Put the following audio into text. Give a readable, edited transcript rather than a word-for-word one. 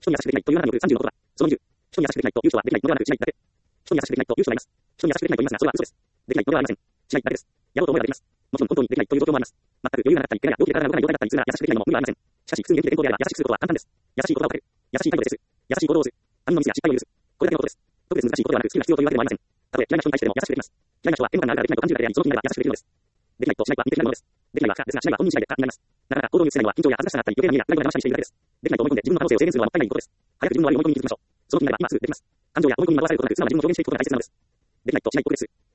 人に優しくできないというあなたによる36度だ。その20、人に優しくできないと優勝はできないのではなくしないだけ。人に優しくできないと優勝があります。人に優しくできないと言いますが、それは嘘です。できないのではありません。しないだけです。やろうと思えばできます。もちろん本当にできないという状況もあります。全く余裕がなかったり、怪我や病気で体が動かない状態だったりするなら優しくできないのも無理はありません。しかし、普通に元気で健康であれば優しくすることは簡単です。優しい言葉をかける。優しい態度で接する。優しい行動をする。他人のミスや失敗を許す。これだけのことです。特別難しいことではなく、好きな必要というわけでもありません。たとえ嫌いな人に対してでも優しくできます。嫌いな人は嫌悪感があるからできないと感じるだけであり、その気になれば優しくできるのです。できないとしないとは似て非なものです。できないは可ですが、しないは本人次第で可になります。なかなか行動に移せないのは緊張や恥ずかしさがあったり、余計な見えやプライドが邪魔したりしているだけです。できないと思い込んで自分の可能性を制限するのはもったいないことです。早く自分の悪い思い込みに気づきましょう。その気になれば今すぐできます。感情や思い込みに惑わされることなく素直な自分を表現していくことが大切なのです。できないとしないことです。